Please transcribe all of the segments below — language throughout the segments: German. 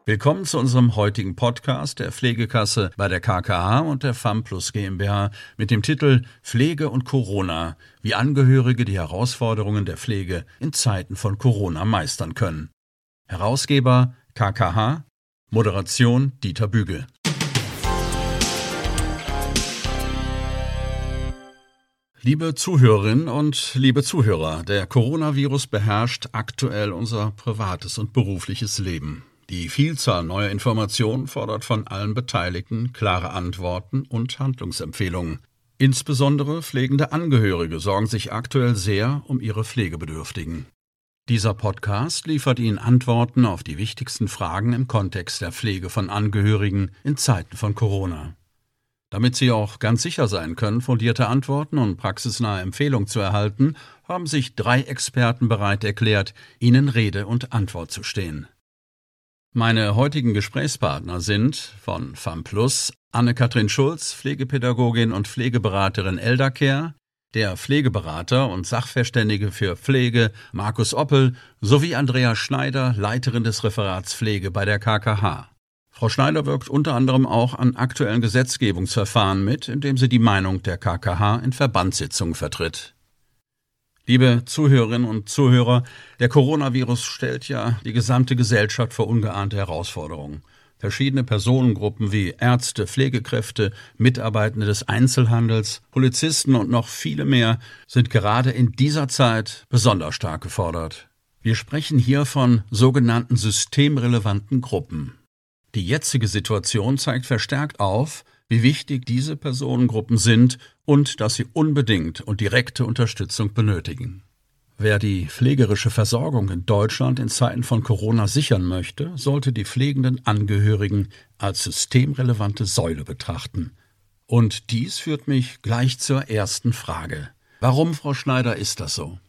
Willkommen zu unserem heutigen Podcast der Pflegekasse bei der KKH und der FAMPlus GmbH mit dem Titel Pflege und Corona, wie Angehörige die Herausforderungen der Pflege in Zeiten von Corona meistern können. Herausgeber KKH, Moderation Dieter Bügel. Liebe Zuhörerinnen und liebe Zuhörer, der Coronavirus beherrscht aktuell unser privates und berufliches Leben. Die Vielzahl neuer Informationen fordert von allen Beteiligten klare Antworten und Handlungsempfehlungen. Insbesondere pflegende Angehörige sorgen sich aktuell sehr um ihre Pflegebedürftigen. Dieser Podcast liefert Ihnen Antworten auf die wichtigsten Fragen im Kontext der Pflege von Angehörigen in Zeiten von Corona. Damit Sie auch ganz sicher sein können, fundierte Antworten und praxisnahe Empfehlungen zu erhalten, haben sich 3 Experten bereit erklärt, Ihnen Rede und Antwort zu stehen. Meine heutigen Gesprächspartner sind von FAMPlus Anne-Kathrin Schulz, Pflegepädagogin und Pflegeberaterin Eldercare, der Pflegeberater und Sachverständige für Pflege Markus Oppel sowie Andrea Schneider, Leiterin des Referats Pflege bei der KKH. Frau Schneider wirkt unter anderem auch an aktuellen Gesetzgebungsverfahren mit, indem sie die Meinung der KKH in Verbandssitzungen vertritt. Liebe Zuhörerinnen und Zuhörer, der Coronavirus stellt ja die gesamte Gesellschaft vor ungeahnte Herausforderungen. Verschiedene Personengruppen wie Ärzte, Pflegekräfte, Mitarbeitende des Einzelhandels, Polizisten und noch viele mehr sind gerade in dieser Zeit besonders stark gefordert. Wir sprechen hier von sogenannten systemrelevanten Gruppen. Die jetzige Situation zeigt verstärkt auf, wie wichtig diese Personengruppen sind und dass sie unbedingt und direkte Unterstützung benötigen. Wer die pflegerische Versorgung in Deutschland in Zeiten von Corona sichern möchte, sollte die pflegenden Angehörigen als systemrelevante Säule betrachten. Und dies führt mich gleich zur ersten Frage. Warum, Frau Schneider, ist das so?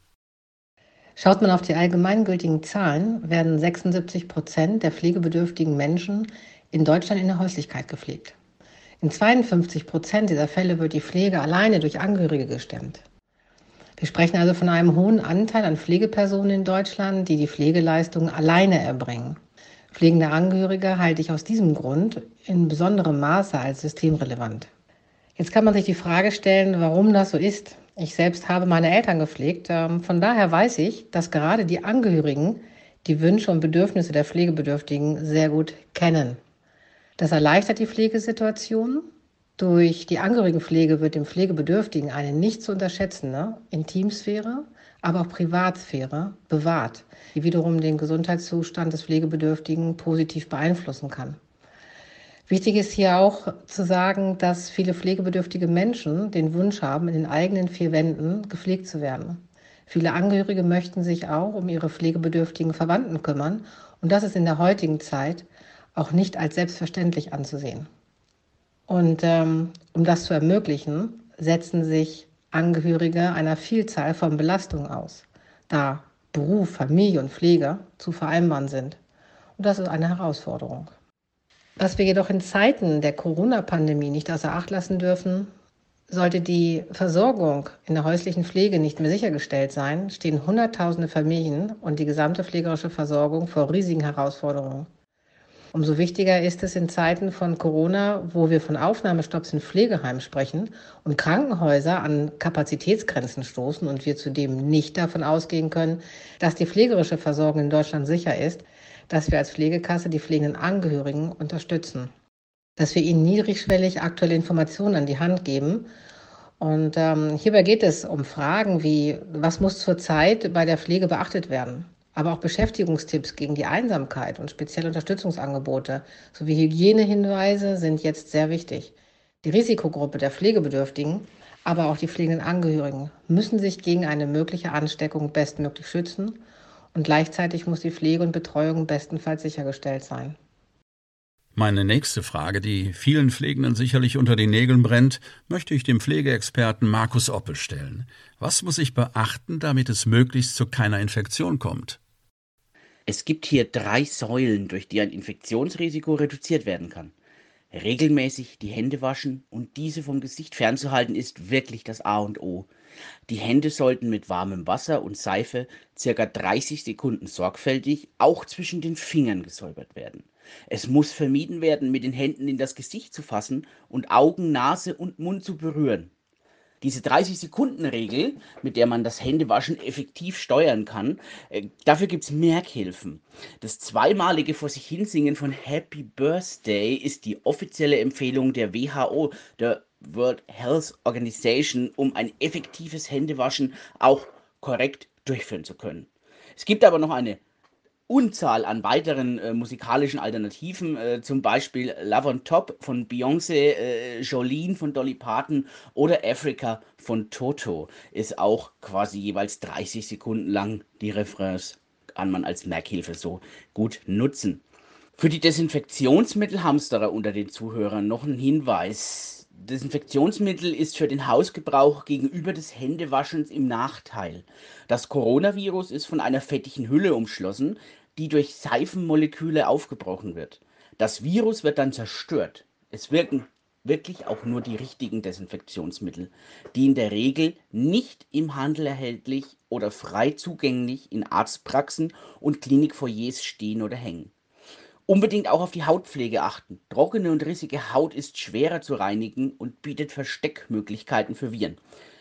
Schaut man auf die allgemeingültigen Zahlen, werden 76% der pflegebedürftigen Menschen in Deutschland in der Häuslichkeit gepflegt. In 52% dieser Fälle wird die Pflege alleine durch Angehörige gestemmt. Wir sprechen also von einem hohen Anteil an Pflegepersonen in Deutschland, die die Pflegeleistungen alleine erbringen. Pflegende Angehörige halte ich aus diesem Grund in besonderem Maße als systemrelevant. Jetzt kann man sich die Frage stellen, warum das so ist. Ich selbst habe meine Eltern gepflegt. Von daher weiß ich, dass gerade die Angehörigen die Wünsche und Bedürfnisse der Pflegebedürftigen sehr gut kennen. Das erleichtert die Pflegesituation. Durch die Angehörigenpflege wird dem Pflegebedürftigen eine nicht zu unterschätzende Intimsphäre, aber auch Privatsphäre bewahrt, die wiederum den Gesundheitszustand des Pflegebedürftigen positiv beeinflussen kann. Wichtig ist hier auch zu sagen, dass viele pflegebedürftige Menschen den Wunsch haben, in den eigenen 4 Wänden gepflegt zu werden. Viele Angehörige möchten sich auch um ihre pflegebedürftigen Verwandten kümmern und das ist in der heutigen Zeit auch nicht als selbstverständlich anzusehen. Und um das zu ermöglichen, setzen sich Angehörige einer Vielzahl von Belastungen aus, da Beruf, Familie und Pflege zu vereinbaren sind. Und das ist eine Herausforderung. Was wir jedoch in Zeiten der Corona-Pandemie nicht außer Acht lassen dürfen, sollte die Versorgung in der häuslichen Pflege nicht mehr sichergestellt sein, stehen Hunderttausende Familien und die gesamte pflegerische Versorgung vor riesigen Herausforderungen. Umso wichtiger ist es in Zeiten von Corona, wo wir von Aufnahmestopps in Pflegeheimen sprechen und Krankenhäuser an Kapazitätsgrenzen stoßen und wir zudem nicht davon ausgehen können, dass die pflegerische Versorgung in Deutschland sicher ist, dass wir als Pflegekasse die pflegenden Angehörigen unterstützen. Dass wir ihnen niedrigschwellig aktuelle Informationen an die Hand geben. Und hierbei geht es um Fragen wie, was muss zurzeit bei der Pflege beachtet werden? Aber auch Beschäftigungstipps gegen die Einsamkeit und spezielle Unterstützungsangebote sowie Hygienehinweise sind jetzt sehr wichtig. Die Risikogruppe der Pflegebedürftigen, aber auch die pflegenden Angehörigen müssen sich gegen eine mögliche Ansteckung bestmöglich schützen und gleichzeitig muss die Pflege und Betreuung bestenfalls sichergestellt sein. Meine nächste Frage, die vielen Pflegenden sicherlich unter den Nägeln brennt, möchte ich dem Pflegeexperten Markus Oppel stellen. Was muss ich beachten, damit es möglichst zu keiner Infektion kommt? Es gibt hier 3 Säulen, durch die ein Infektionsrisiko reduziert werden kann. Regelmäßig die Hände waschen und diese vom Gesicht fernzuhalten ist wirklich das A und O. Die Hände sollten mit warmem Wasser und Seife circa 30 Sekunden sorgfältig auch zwischen den Fingern gesäubert werden. Es muss vermieden werden, mit den Händen in das Gesicht zu fassen und Augen, Nase und Mund zu berühren. Diese 30-Sekunden-Regel, mit der man das Händewaschen effektiv steuern kann, dafür gibt es Merkhilfen. Das zweimalige vor sich hinsingen von Happy Birthday ist die offizielle Empfehlung der WHO, der World Health Organization, um ein effektives Händewaschen auch korrekt durchführen zu können. Es gibt aber noch eine Unzahl an weiteren musikalischen Alternativen, zum Beispiel Love on Top von Beyoncé, Jolene von Dolly Parton oder Africa von Toto ist auch quasi jeweils 30 Sekunden lang. Die Refrains kann man als Merkhilfe so gut nutzen. Für die Desinfektionsmittelhamsterer unter den Zuhörern noch ein Hinweis. Desinfektionsmittel ist für den Hausgebrauch gegenüber des Händewaschens im Nachteil. Das Coronavirus ist von einer fettigen Hülle umschlossen, die durch Seifenmoleküle aufgebrochen wird. Das Virus wird dann zerstört. Es wirken wirklich auch nur die richtigen Desinfektionsmittel, die in der Regel nicht im Handel erhältlich oder frei zugänglich in Arztpraxen und Klinikfoyers stehen oder hängen. Unbedingt auch auf die Hautpflege achten. Trockene und rissige Haut ist schwerer zu reinigen und bietet Versteckmöglichkeiten für Viren.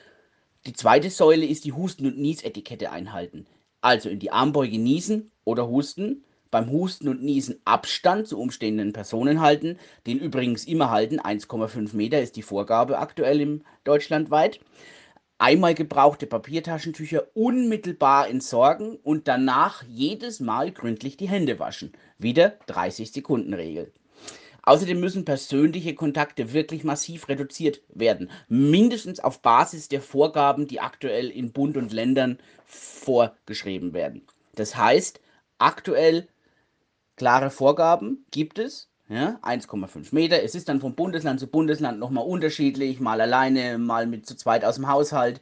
Die zweite Säule ist die Husten- und Niesetikette einhalten. Also in die Armbeuge niesen oder husten, beim Husten und Niesen Abstand zu umstehenden Personen halten, den übrigens immer halten, 1,5 Meter ist die Vorgabe aktuell deutschlandweit. Einmal gebrauchte Papiertaschentücher unmittelbar entsorgen und danach jedes Mal gründlich die Hände waschen. Wieder 30-Sekunden-Regel. Außerdem müssen persönliche Kontakte wirklich massiv reduziert werden, mindestens auf Basis der Vorgaben, die aktuell in Bund und Ländern vorgeschrieben werden. Das heißt, aktuell klare Vorgaben gibt es, ja, 1,5 Meter. Es ist dann von Bundesland zu Bundesland nochmal unterschiedlich, mal alleine, mal mit zu zweit aus dem Haushalt,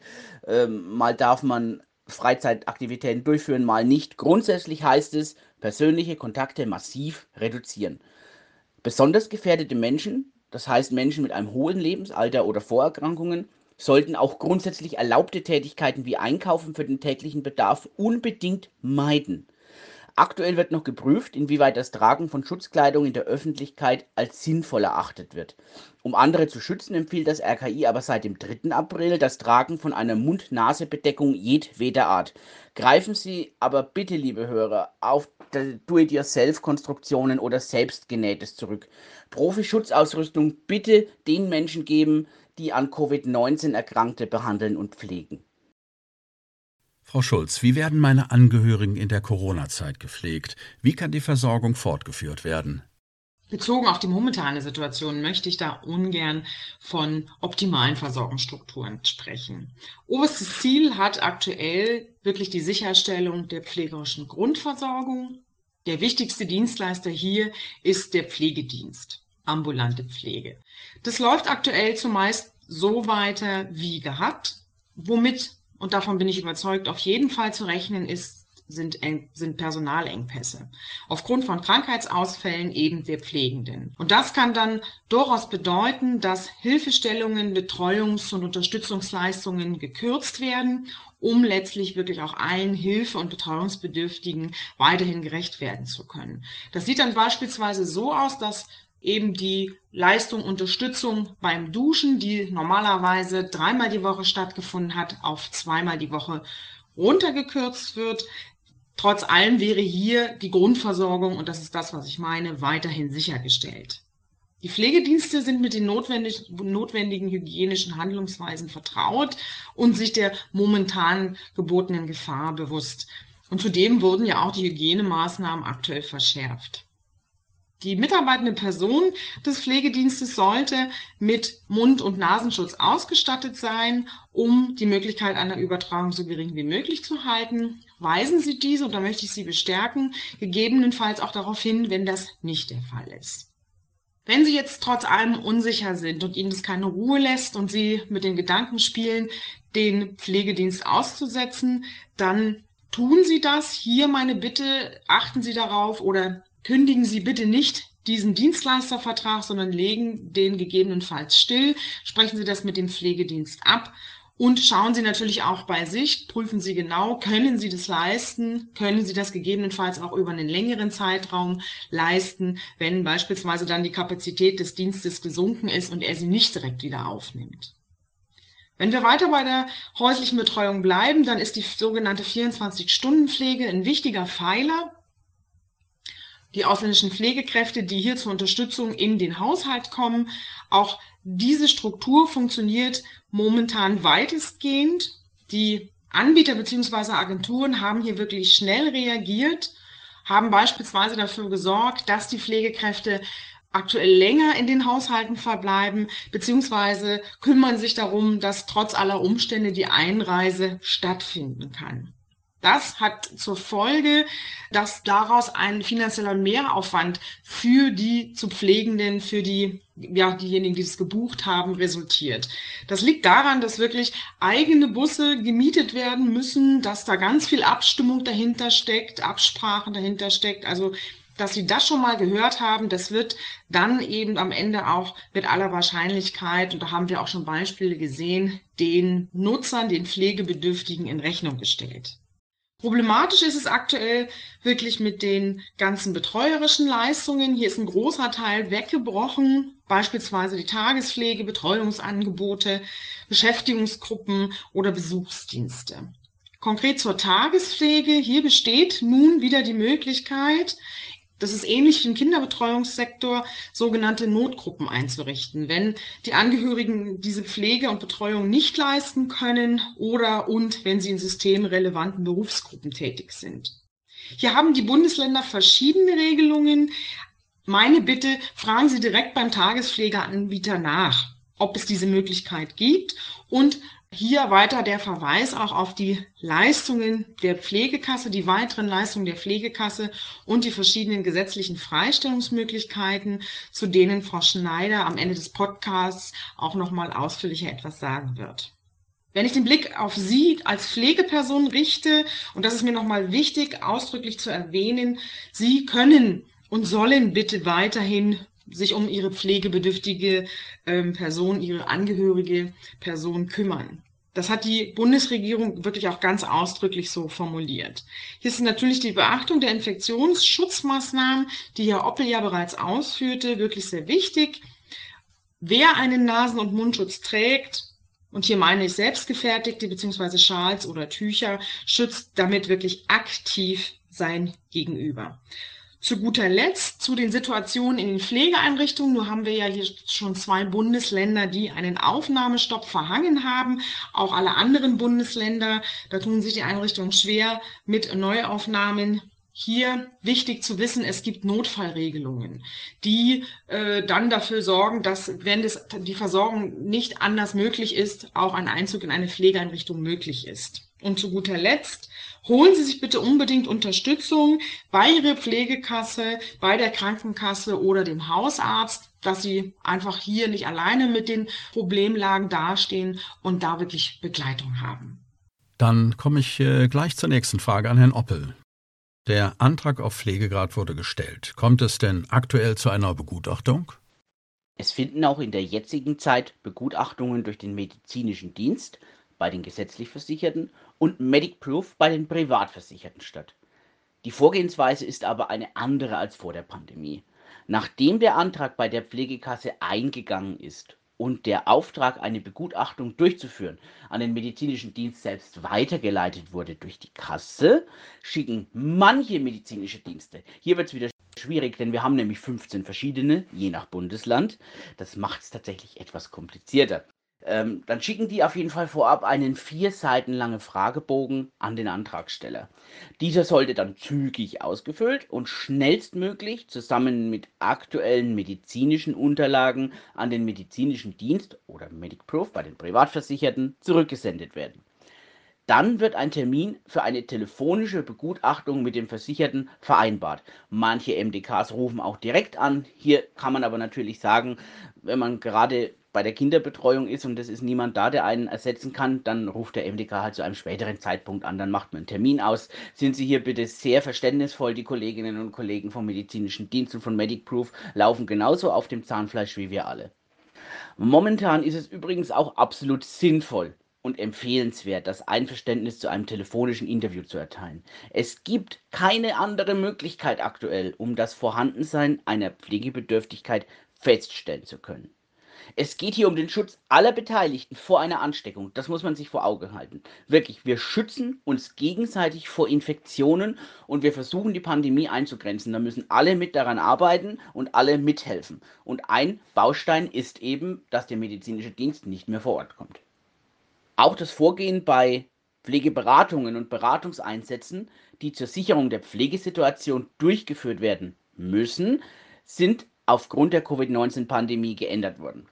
mal darf man Freizeitaktivitäten durchführen, mal nicht. Grundsätzlich heißt es, persönliche Kontakte massiv reduzieren. Besonders gefährdete Menschen, das heißt Menschen mit einem hohen Lebensalter oder Vorerkrankungen, sollten auch grundsätzlich erlaubte Tätigkeiten wie Einkaufen für den täglichen Bedarf unbedingt meiden. Aktuell wird noch geprüft, inwieweit das Tragen von Schutzkleidung in der Öffentlichkeit als sinnvoll erachtet wird. Um andere zu schützen, empfiehlt das RKI aber seit dem 3. April das Tragen von einer Mund-Nase-Bedeckung jedweder Art. Greifen Sie aber bitte, liebe Hörer, auf Do-it-yourself-Konstruktionen oder Selbstgenähtes zurück. Profi-Schutzausrüstung bitte den Menschen geben, die an Covid-19 Erkrankte behandeln und pflegen. Frau Schulz, wie werden meine Angehörigen in der Corona-Zeit gepflegt? Wie kann die Versorgung fortgeführt werden? Bezogen auf die momentane Situation möchte ich da ungern von optimalen Versorgungsstrukturen sprechen. Oberstes Ziel hat aktuell wirklich die Sicherstellung der pflegerischen Grundversorgung. Der wichtigste Dienstleister hier ist der Pflegedienst, ambulante Pflege. Das läuft aktuell zumeist so weiter wie gehabt, womit, und davon bin ich überzeugt, auf jeden Fall zu rechnen ist, sind Personalengpässe. Aufgrund von Krankheitsausfällen eben der Pflegenden. Und das kann dann durchaus bedeuten, dass Hilfestellungen, Betreuungs- und Unterstützungsleistungen gekürzt werden, um letztlich wirklich auch allen Hilfe- und Betreuungsbedürftigen weiterhin gerecht werden zu können. Das sieht dann beispielsweise so aus, dass eben die Leistung Unterstützung beim Duschen, die normalerweise 3-mal die Woche stattgefunden hat, auf 2-mal die Woche runtergekürzt wird. Trotz allem wäre hier die Grundversorgung, und das ist das, was ich meine, weiterhin sichergestellt. Die Pflegedienste sind mit den notwendigen hygienischen Handlungsweisen vertraut und sich der momentan gebotenen Gefahr bewusst. Und zudem wurden ja auch die Hygienemaßnahmen aktuell verschärft. Die mitarbeitende Person des Pflegedienstes sollte mit Mund- und Nasenschutz ausgestattet sein, um die Möglichkeit einer Übertragung so gering wie möglich zu halten. Weisen Sie diese, und da möchte ich Sie bestärken, gegebenenfalls auch darauf hin, wenn das nicht der Fall ist. Wenn Sie jetzt trotz allem unsicher sind und Ihnen das keine Ruhe lässt und Sie mit den Gedanken spielen, den Pflegedienst auszusetzen, dann tun Sie das. Hier meine Bitte, achten Sie darauf oder kündigen Sie bitte nicht diesen Dienstleistervertrag, sondern legen den gegebenenfalls still. Sprechen Sie das mit dem Pflegedienst ab Und schauen Sie natürlich auch bei sich, prüfen Sie genau, können Sie das leisten, können Sie das gegebenenfalls auch über einen längeren Zeitraum leisten, wenn beispielsweise dann die Kapazität des Dienstes gesunken ist und er sie nicht direkt wieder aufnimmt. Wenn wir weiter bei der häuslichen Betreuung bleiben, dann ist die sogenannte 24-Stunden-Pflege ein wichtiger Pfeiler. Die ausländischen Pflegekräfte, die hier zur Unterstützung in den Haushalt kommen, auch diese Struktur funktioniert momentan weitestgehend. Die Anbieter bzw. Agenturen haben hier wirklich schnell reagiert, haben beispielsweise dafür gesorgt, dass die Pflegekräfte aktuell länger in den Haushalten verbleiben, beziehungsweise kümmern sich darum, dass trotz aller Umstände die Einreise stattfinden kann. Das hat zur Folge, dass daraus ein finanzieller Mehraufwand für die zu Pflegenden, für diejenigen, die es gebucht haben, resultiert. Das liegt daran, dass wirklich eigene Busse gemietet werden müssen, dass da ganz viel Abstimmung dahinter steckt, Absprachen dahinter steckt. Also dass Sie das schon mal gehört haben, das wird dann eben am Ende auch mit aller Wahrscheinlichkeit, und da haben wir auch schon Beispiele gesehen, den Nutzern, den Pflegebedürftigen in Rechnung gestellt. Problematisch ist es aktuell wirklich mit den ganzen betreuerischen Leistungen. Hier ist ein großer Teil weggebrochen, beispielsweise die Tagespflege, Betreuungsangebote, Beschäftigungsgruppen oder Besuchsdienste. Konkret zur Tagespflege. Hier besteht nun wieder die Möglichkeit, das ist ähnlich wie im Kinderbetreuungssektor, sogenannte Notgruppen einzurichten, wenn die Angehörigen diese Pflege und Betreuung nicht leisten können und wenn sie in systemrelevanten Berufsgruppen tätig sind. Hier haben die Bundesländer verschiedene Regelungen. Meine Bitte, fragen Sie direkt beim Tagespflegeanbieter nach, ob es diese Möglichkeit gibt, und hier weiter der Verweis auch auf die Leistungen der Pflegekasse, die weiteren Leistungen der Pflegekasse und die verschiedenen gesetzlichen Freistellungsmöglichkeiten, zu denen Frau Schneider am Ende des Podcasts auch nochmal ausführlicher etwas sagen wird. Wenn ich den Blick auf Sie als Pflegeperson richte, und das ist mir nochmal wichtig, ausdrücklich zu erwähnen, Sie können und sollen bitte weiterhin sich um Ihre pflegebedürftige Person, Ihre angehörige Person kümmern. Das hat die Bundesregierung wirklich auch ganz ausdrücklich so formuliert. Hier ist natürlich die Beachtung der Infektionsschutzmaßnahmen, die Herr Oppel ja bereits ausführte, wirklich sehr wichtig. Wer einen Nasen- und Mundschutz trägt, und hier meine ich selbstgefertigte bzw. Schals oder Tücher, schützt damit wirklich aktiv sein Gegenüber. Zu guter Letzt zu den Situationen in den Pflegeeinrichtungen. Nur haben wir ja hier schon 2 Bundesländer, die einen Aufnahmestopp verhangen haben. Auch alle anderen Bundesländer, da tun sich die Einrichtungen schwer mit Neuaufnahmen. Hier wichtig zu wissen, es gibt Notfallregelungen, die dann dafür sorgen, dass, wenn die Versorgung nicht anders möglich ist, auch ein Einzug in eine Pflegeeinrichtung möglich ist. Und zu guter Letzt, holen Sie sich bitte unbedingt Unterstützung bei Ihrer Pflegekasse, bei der Krankenkasse oder dem Hausarzt, dass Sie einfach hier nicht alleine mit den Problemlagen dastehen und da wirklich Begleitung haben. Dann komme ich gleich zur nächsten Frage an Herrn Oppel. Der Antrag auf Pflegegrad wurde gestellt. Kommt es denn aktuell zu einer Begutachtung? Es finden auch in der jetzigen Zeit Begutachtungen durch den medizinischen Dienst bei den gesetzlich Versicherten und Medicproof bei den Privatversicherten statt. Die Vorgehensweise ist aber eine andere als vor der Pandemie. Nachdem der Antrag bei der Pflegekasse eingegangen ist und der Auftrag, eine Begutachtung durchzuführen, an den medizinischen Dienst selbst weitergeleitet wurde durch die Kasse, schicken manche medizinische Dienste. Hier wird es wieder schwierig, denn wir haben nämlich 15 verschiedene, je nach Bundesland. Das macht es tatsächlich etwas komplizierter. Dann schicken die auf jeden Fall vorab einen 4 Seiten langen Fragebogen an den Antragsteller. Dieser sollte dann zügig ausgefüllt und schnellstmöglich zusammen mit aktuellen medizinischen Unterlagen an den medizinischen Dienst oder Medicproof bei den Privatversicherten zurückgesendet werden. Dann wird ein Termin für eine telefonische Begutachtung mit dem Versicherten vereinbart. Manche MDKs rufen auch direkt an. Hier kann man aber natürlich sagen, wenn man gerade bei der Kinderbetreuung ist und es ist niemand da, der einen ersetzen kann, dann ruft der MDK halt zu einem späteren Zeitpunkt an, dann macht man einen Termin aus. Sind Sie hier bitte sehr verständnisvoll, die Kolleginnen und Kollegen vom medizinischen Dienst und von Medicproof laufen genauso auf dem Zahnfleisch wie wir alle. Momentan ist es übrigens auch absolut sinnvoll und empfehlenswert, das Einverständnis zu einem telefonischen Interview zu erteilen. Es gibt keine andere Möglichkeit aktuell, um das Vorhandensein einer Pflegebedürftigkeit feststellen zu können. Es geht hier um den Schutz aller Beteiligten vor einer Ansteckung. Das muss man sich vor Augen halten. Wirklich, wir schützen uns gegenseitig vor Infektionen und wir versuchen, die Pandemie einzugrenzen. Da müssen alle mit daran arbeiten und alle mithelfen. Und ein Baustein ist eben, dass der medizinische Dienst nicht mehr vor Ort kommt. Auch das Vorgehen bei Pflegeberatungen und Beratungseinsätzen, die zur Sicherung der Pflegesituation durchgeführt werden müssen, sind aufgrund der Covid-19-Pandemie geändert worden.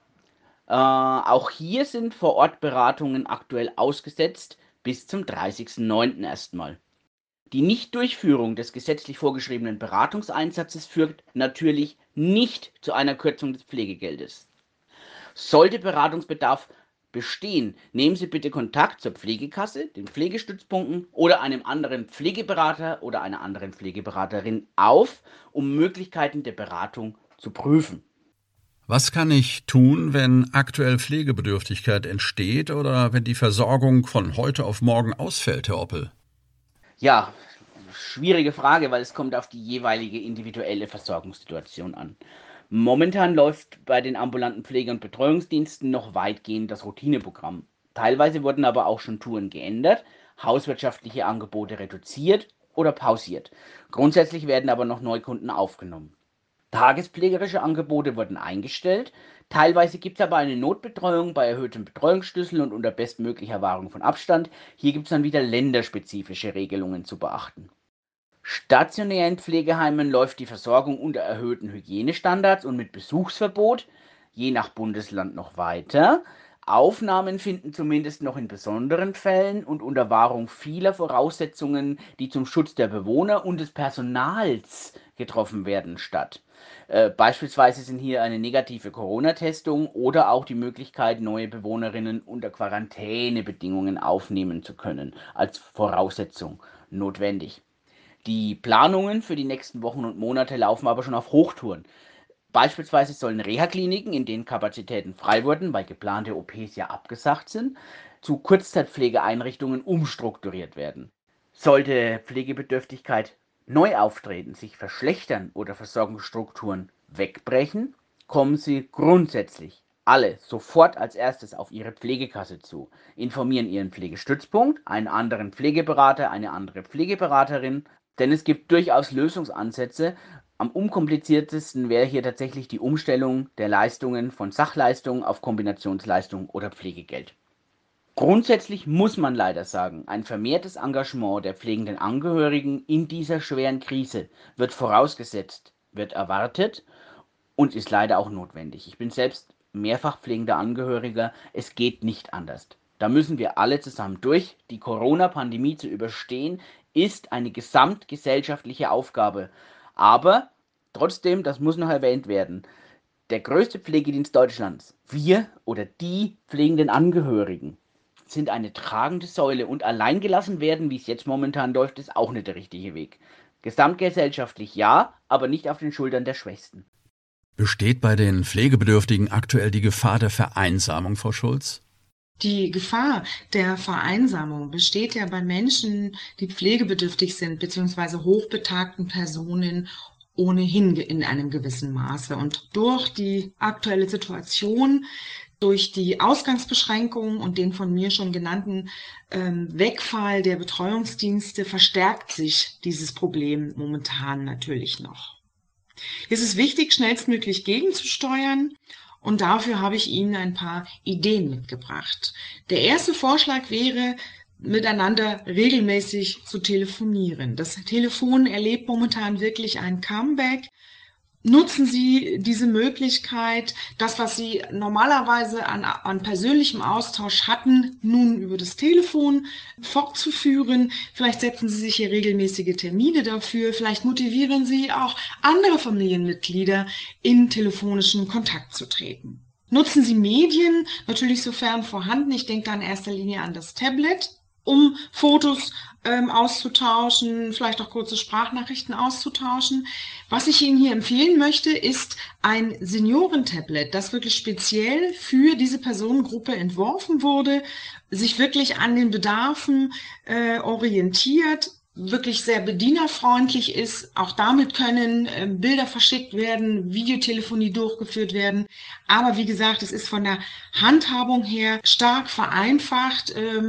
Auch hier sind Vor-Ort-Beratungen aktuell ausgesetzt bis zum 30.09. erstmal. Die Nichtdurchführung des gesetzlich vorgeschriebenen Beratungseinsatzes führt natürlich nicht zu einer Kürzung des Pflegegeldes. Sollte Beratungsbedarf bestehen, nehmen Sie bitte Kontakt zur Pflegekasse, den Pflegestützpunkten oder einem anderen Pflegeberater oder einer anderen Pflegeberaterin auf, um Möglichkeiten der Beratung zu prüfen. Was kann ich tun, wenn aktuell Pflegebedürftigkeit entsteht oder wenn die Versorgung von heute auf morgen ausfällt, Herr Oppel? Ja, schwierige Frage, weil es kommt auf die jeweilige individuelle Versorgungssituation an. Momentan läuft bei den ambulanten Pflege- und Betreuungsdiensten noch weitgehend das Routineprogramm. Teilweise wurden aber auch schon Touren geändert, hauswirtschaftliche Angebote reduziert oder pausiert. Grundsätzlich werden aber noch Neukunden aufgenommen. Tagespflegerische Angebote wurden eingestellt. Teilweise gibt es aber eine Notbetreuung bei erhöhtem Betreuungsschlüssel und unter bestmöglicher Wahrung von Abstand. Hier gibt es dann wieder länderspezifische Regelungen zu beachten. Stationär in Pflegeheimen läuft die Versorgung unter erhöhten Hygienestandards und mit Besuchsverbot, je nach Bundesland noch weiter. Aufnahmen finden zumindest noch in besonderen Fällen und unter Wahrung vieler Voraussetzungen, die zum Schutz der Bewohner und des Personals getroffen werden, statt. Beispielsweise sind hier eine negative Corona-Testung oder auch die Möglichkeit, neue Bewohnerinnen unter Quarantänebedingungen aufnehmen zu können, als Voraussetzung notwendig. Die Planungen für die nächsten Wochen und Monate laufen aber schon auf Hochtouren. Beispielsweise sollen Reha-Kliniken, in denen Kapazitäten frei wurden, weil geplante OPs ja abgesagt sind, zu Kurzzeitpflegeeinrichtungen umstrukturiert werden. Sollte Pflegebedürftigkeit neu auftreten, sich verschlechtern oder Versorgungsstrukturen wegbrechen, kommen Sie grundsätzlich alle sofort als erstes auf Ihre Pflegekasse zu, informieren Ihren Pflegestützpunkt, einen anderen Pflegeberater, eine andere Pflegeberaterin, denn es gibt durchaus Lösungsansätze. Am unkompliziertesten wäre hier tatsächlich die Umstellung der Leistungen von Sachleistungen auf Kombinationsleistung oder Pflegegeld. Grundsätzlich muss man leider sagen, ein vermehrtes Engagement der pflegenden Angehörigen in dieser schweren Krise wird vorausgesetzt, wird erwartet und ist leider auch notwendig. Ich bin selbst mehrfach pflegender Angehöriger, es geht nicht anders. Da müssen wir alle zusammen durch. Die Corona-Pandemie zu überstehen, ist eine gesamtgesellschaftliche Aufgabe. Aber trotzdem, das muss noch erwähnt werden, der größte Pflegedienst Deutschlands, wir oder die pflegenden Angehörigen, sind eine tragende Säule und allein gelassen werden, wie es jetzt momentan läuft, ist auch nicht der richtige Weg. Gesamtgesellschaftlich ja, aber nicht auf den Schultern der Schwächsten. Besteht bei den Pflegebedürftigen aktuell die Gefahr der Vereinsamung, Frau Schulz? Die Gefahr der Vereinsamung besteht ja bei Menschen, die pflegebedürftig sind, beziehungsweise hochbetagten Personen ohnehin in einem gewissen Maße. Und durch die aktuelle Situation, durch die Ausgangsbeschränkungen und den von mir schon genannten Wegfall der Betreuungsdienste verstärkt sich dieses Problem momentan natürlich noch. Es ist wichtig, schnellstmöglich gegenzusteuern. Und dafür habe ich Ihnen ein paar Ideen mitgebracht. Der erste Vorschlag wäre, miteinander regelmäßig zu telefonieren. Das Telefon erlebt momentan wirklich ein Comeback. Nutzen Sie diese Möglichkeit, das, was Sie normalerweise an persönlichem Austausch hatten, nun über das Telefon fortzuführen. Vielleicht setzen Sie sich hier regelmäßige Termine dafür. Vielleicht motivieren Sie auch andere Familienmitglieder, in telefonischen Kontakt zu treten. Nutzen Sie Medien, natürlich sofern vorhanden. Ich denke da in erster Linie an das Tablet. um Fotos auszutauschen, vielleicht auch kurze Sprachnachrichten auszutauschen. Was ich Ihnen hier empfehlen möchte, ist ein Seniorentablet, das wirklich speziell für diese Personengruppe entworfen wurde, sich wirklich an den Bedarfen orientiert, wirklich sehr bedienerfreundlich ist. Auch damit können Bilder verschickt werden, Videotelefonie durchgeführt werden. Aber wie gesagt, es ist von der Handhabung her stark vereinfacht.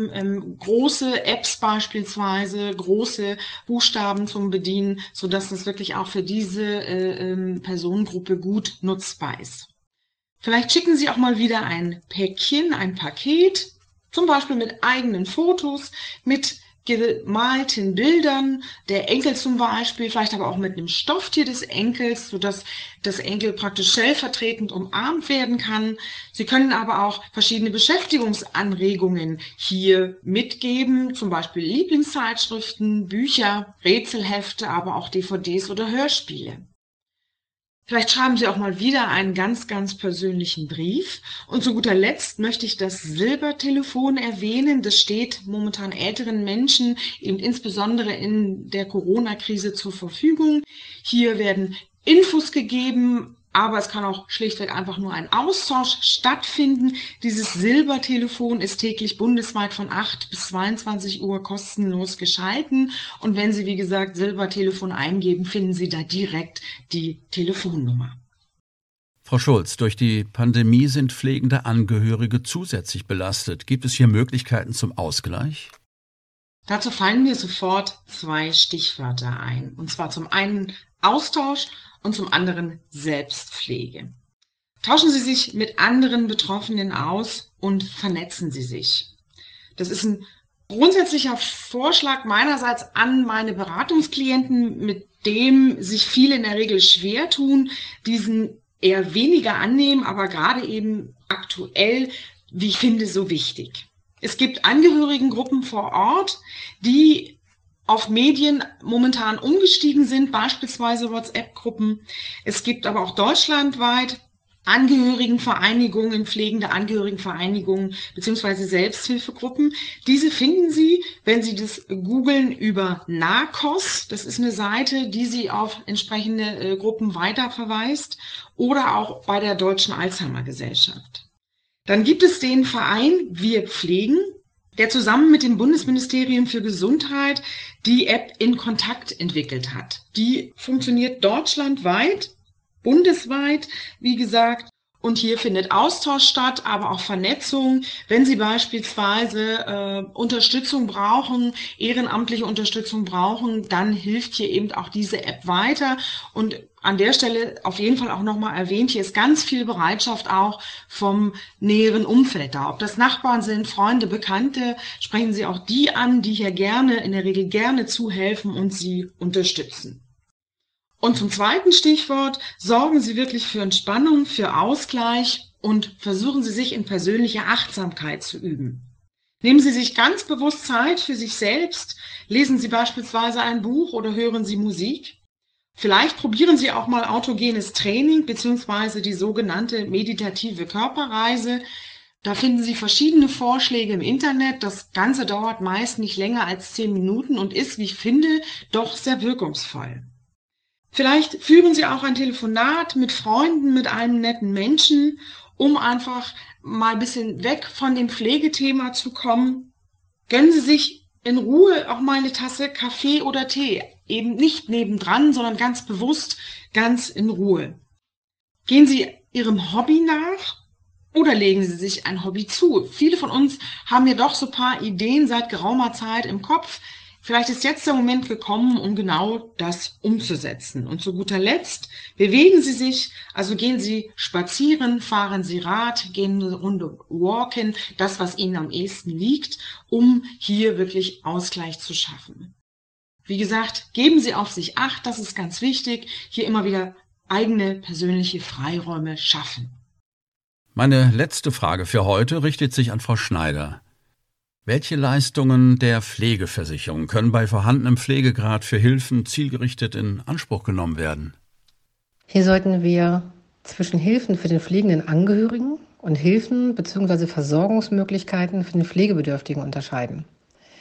Große Apps beispielsweise, große Buchstaben zum Bedienen, sodass es wirklich auch für diese Personengruppe gut nutzbar ist. Vielleicht schicken Sie auch mal wieder ein Päckchen, ein Paket, zum Beispiel mit eigenen Fotos, mit gemalten Bildern, der Enkel zum Beispiel, vielleicht aber auch mit einem Stofftier des Enkels, sodass das Enkel praktisch stellvertretend umarmt werden kann. Sie können aber auch verschiedene Beschäftigungsanregungen hier mitgeben, zum Beispiel Lieblingszeitschriften, Bücher, Rätselhefte, aber auch DVDs oder Hörspiele. Vielleicht schreiben Sie auch mal wieder einen ganz, ganz persönlichen Brief. Und zu guter Letzt möchte ich das Silbertelefon erwähnen. Das steht momentan älteren Menschen, eben insbesondere in der Corona-Krise, zur Verfügung. Hier werden Infos gegeben, aber es kann auch schlichtweg einfach nur ein Austausch stattfinden. Dieses Silbertelefon ist täglich bundesweit von 8 bis 22 Uhr kostenlos geschalten. Und wenn Sie, wie gesagt, Silbertelefon eingeben, finden Sie da direkt die Telefonnummer. Frau Schulz, durch die Pandemie sind pflegende Angehörige zusätzlich belastet. Gibt es hier Möglichkeiten zum Ausgleich? Dazu fallen mir sofort 2 Stichwörter ein. Und zwar zum einen Austausch und zum anderen Selbstpflege. Tauschen Sie sich mit anderen Betroffenen aus und vernetzen Sie sich. Das ist ein grundsätzlicher Vorschlag meinerseits an meine Beratungsklienten, mit dem sich viele in der Regel schwer tun, diesen eher weniger annehmen, aber gerade eben aktuell, wie ich finde, so wichtig. Es gibt Angehörigengruppen vor Ort, die auf Medien momentan umgestiegen sind, beispielsweise WhatsApp-Gruppen. Es gibt aber auch deutschlandweit Angehörigenvereinigungen, pflegende Angehörigenvereinigungen beziehungsweise Selbsthilfegruppen. Diese finden Sie, wenn Sie das googeln, über NARCOS. Das ist eine Seite, die Sie auf entsprechende Gruppen weiterverweist, oder auch bei der Deutschen Alzheimer-Gesellschaft. Dann gibt es den Verein Wir Pflegen, der zusammen mit dem Bundesministerium für Gesundheit die App In Kontakt entwickelt hat. Die funktioniert deutschlandweit, bundesweit, wie gesagt. Und hier findet Austausch statt, aber auch Vernetzung. Wenn Sie beispielsweise Unterstützung brauchen, ehrenamtliche Unterstützung brauchen, dann hilft hier eben auch diese App weiter. Und an der Stelle auf jeden Fall auch nochmal erwähnt, hier ist ganz viel Bereitschaft auch vom näheren Umfeld da. Ob das Nachbarn sind, Freunde, Bekannte, sprechen Sie auch die an, die hier gerne, in der Regel gerne zuhelfen und Sie unterstützen. Und zum zweiten Stichwort, sorgen Sie wirklich für Entspannung, für Ausgleich und versuchen Sie sich in persönlicher Achtsamkeit zu üben. Nehmen Sie sich ganz bewusst Zeit für sich selbst, lesen Sie beispielsweise ein Buch oder hören Sie Musik. Vielleicht probieren Sie auch mal autogenes Training bzw. die sogenannte meditative Körperreise. Da finden Sie verschiedene Vorschläge im Internet. Das Ganze dauert meist nicht länger als 10 Minuten und ist, wie ich finde, doch sehr wirkungsvoll. Vielleicht führen Sie auch ein Telefonat mit Freunden, mit einem netten Menschen, um einfach mal ein bisschen weg von dem Pflegethema zu kommen. Gönnen Sie sich in Ruhe auch mal eine Tasse Kaffee oder Tee. Eben nicht nebendran, sondern ganz bewusst, ganz in Ruhe. Gehen Sie Ihrem Hobby nach oder legen Sie sich ein Hobby zu. Viele von uns haben ja doch so ein paar Ideen seit geraumer Zeit im Kopf. Vielleicht ist jetzt der Moment gekommen, um genau das umzusetzen. Und zu guter Letzt, bewegen Sie sich, also gehen Sie spazieren, fahren Sie Rad, gehen eine Runde walken, das, was Ihnen am ehesten liegt, um hier wirklich Ausgleich zu schaffen. Wie gesagt, geben Sie auf sich Acht, das ist ganz wichtig, hier immer wieder eigene persönliche Freiräume schaffen. Meine letzte Frage für heute richtet sich an Frau Schneider. Welche Leistungen der Pflegeversicherung können bei vorhandenem Pflegegrad für Hilfen zielgerichtet in Anspruch genommen werden? Hier sollten wir zwischen Hilfen für den pflegenden Angehörigen und Hilfen bzw. Versorgungsmöglichkeiten für den Pflegebedürftigen unterscheiden.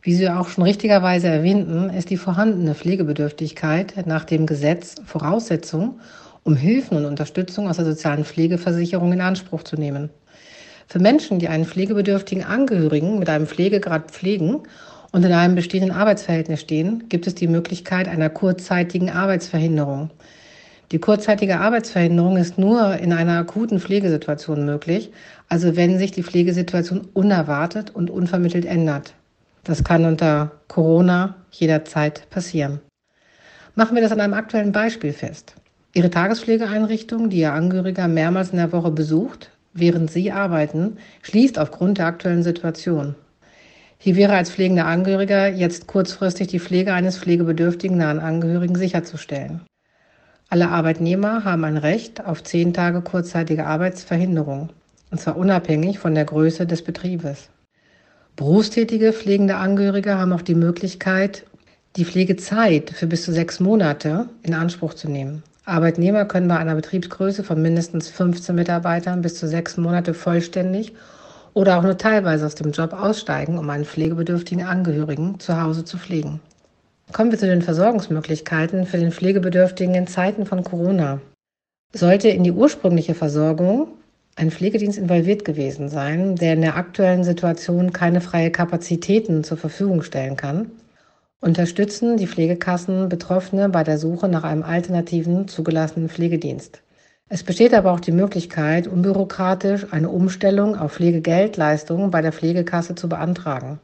Wie Sie auch schon richtigerweise erwähnten, ist die vorhandene Pflegebedürftigkeit nach dem Gesetz Voraussetzung, um Hilfen und Unterstützung aus der sozialen Pflegeversicherung in Anspruch zu nehmen. Für Menschen, die einen pflegebedürftigen Angehörigen mit einem Pflegegrad pflegen und in einem bestehenden Arbeitsverhältnis stehen, gibt es die Möglichkeit einer kurzzeitigen Arbeitsverhinderung. Die kurzzeitige Arbeitsverhinderung ist nur in einer akuten Pflegesituation möglich, also wenn sich die Pflegesituation unerwartet und unvermittelt ändert. Das kann unter Corona jederzeit passieren. Machen wir das an einem aktuellen Beispiel fest. Ihre Tagespflegeeinrichtung, die Ihr Angehöriger mehrmals in der Woche besucht, während Sie arbeiten, schließt aufgrund der aktuellen Situation. Hier wäre als pflegender Angehöriger jetzt kurzfristig die Pflege eines pflegebedürftigen nahen Angehörigen sicherzustellen. Alle Arbeitnehmer haben ein Recht auf 10 Tage kurzzeitige Arbeitsverhinderung, und zwar unabhängig von der Größe des Betriebes. Berufstätige pflegende Angehörige haben auch die Möglichkeit, die Pflegezeit für bis zu 6 Monate in Anspruch zu nehmen. Arbeitnehmer können bei einer Betriebsgröße von mindestens 15 Mitarbeitern bis zu 6 Monate vollständig oder auch nur teilweise aus dem Job aussteigen, um einen pflegebedürftigen Angehörigen zu Hause zu pflegen. Kommen wir zu den Versorgungsmöglichkeiten für den Pflegebedürftigen in Zeiten von Corona. Sollte in die ursprüngliche Versorgung ein Pflegedienst involviert gewesen sein, der in der aktuellen Situation keine freien Kapazitäten zur Verfügung stellen kann, unterstützen die Pflegekassen Betroffene bei der Suche nach einem alternativen zugelassenen Pflegedienst. Es besteht aber auch die Möglichkeit, unbürokratisch eine Umstellung auf Pflegegeldleistungen bei der Pflegekasse zu beantragen.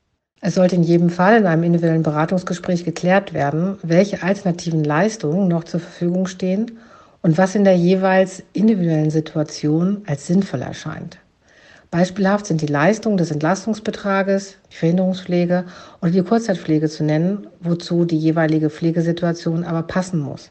Es sollte in jedem Fall in einem individuellen Beratungsgespräch geklärt werden, welche alternativen Leistungen noch zur Verfügung stehen und was in der jeweils individuellen Situation als sinnvoll erscheint. Beispielhaft sind die Leistungen des Entlastungsbetrages, die Verhinderungspflege oder die Kurzzeitpflege zu nennen, wozu die jeweilige Pflegesituation aber passen muss.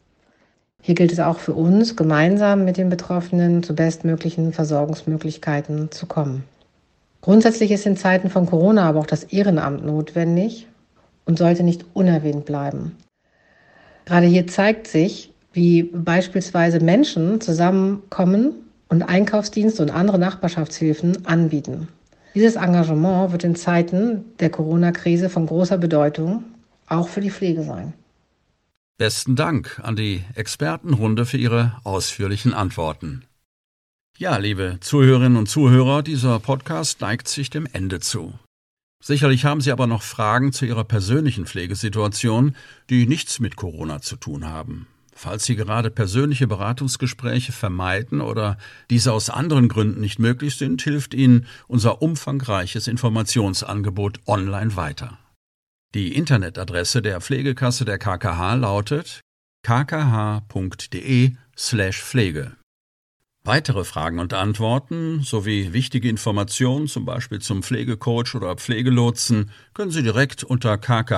Hier gilt es auch für uns, gemeinsam mit den Betroffenen zu bestmöglichen Versorgungsmöglichkeiten zu kommen. Grundsätzlich ist in Zeiten von Corona aber auch das Ehrenamt notwendig und sollte nicht unerwähnt bleiben. Gerade hier zeigt sich, wie beispielsweise Menschen zusammenkommen und Einkaufsdienste und andere Nachbarschaftshilfen anbieten. Dieses Engagement wird in Zeiten der Corona-Krise von großer Bedeutung, auch für die Pflege sein. Besten Dank an die Expertenrunde für Ihre ausführlichen Antworten. Ja, liebe Zuhörerinnen und Zuhörer, dieser Podcast neigt sich dem Ende zu. Sicherlich haben Sie aber noch Fragen zu Ihrer persönlichen Pflegesituation, die nichts mit Corona zu tun haben. Falls Sie gerade persönliche Beratungsgespräche vermeiden oder diese aus anderen Gründen nicht möglich sind, hilft Ihnen unser umfangreiches Informationsangebot online weiter. Die Internetadresse der Pflegekasse der KKH lautet kkh.de/Pflege. Weitere Fragen und Antworten sowie wichtige Informationen, zum Beispiel zum Pflegecoach oder Pflegelotsen, können Sie direkt unter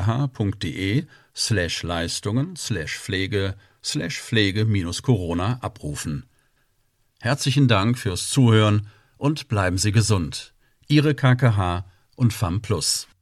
kkh.de/Leistungen/Pflege/Pflege-Corona abrufen. Herzlichen Dank fürs Zuhören und bleiben Sie gesund. Ihre KKH und FAM Plus.